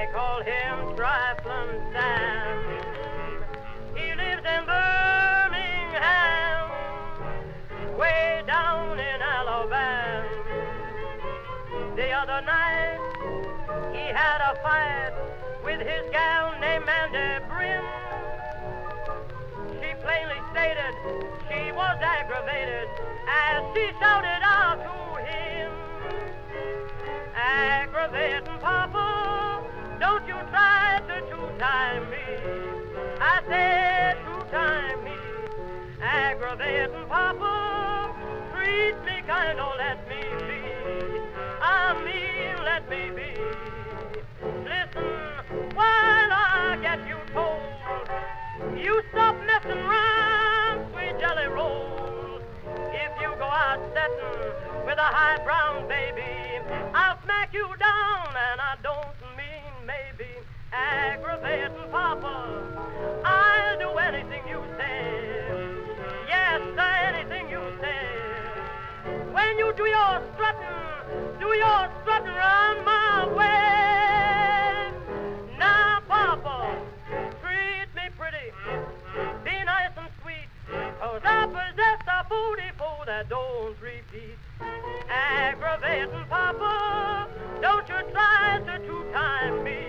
call him Trifling Sam. He lives in Birmingham, way down in Alabama. The other night he had a fight with his gal named Mandy Brim. She plainly stated she was aggravated as she shouted out to him, "Aggravating Papa, don't you try to two-time me." I said, "Two-time me, aggravating Papa, treat me kind, don't let me be. I mean, let me be. Listen, while I get you told, you stop messing around, sweet jelly roll. If you go out setting with a high brown baby, I'll smack you down, and I don't mean maybe. Aggravating Papa, I'll do anything you say. Yes, sir, anything you say. When you do your strutting round my way. Now, Papa, treat me pretty, be nice and sweet, 'cause I possess a booty for that don't repeat. Aggravating Papa, don't you try to two-time me."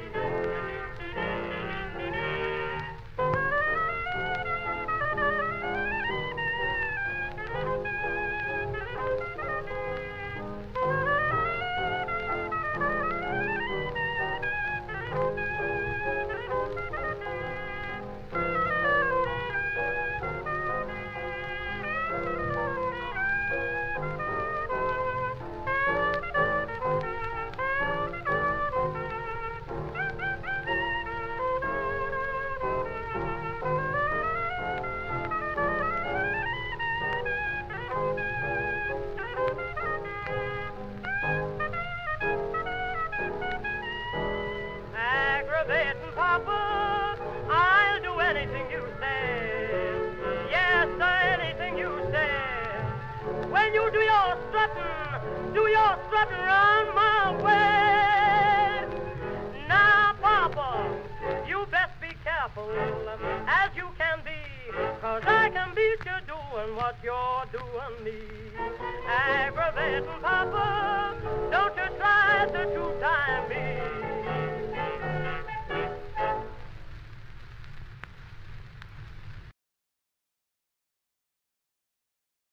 Aggravating Papa, I'll do anything you say. Yes, sir, anything you say. When you do your strutting round my way. Now, Papa, you best be careful as you can be, 'cause I can beat you doing what you're doing me. Aggravating Papa,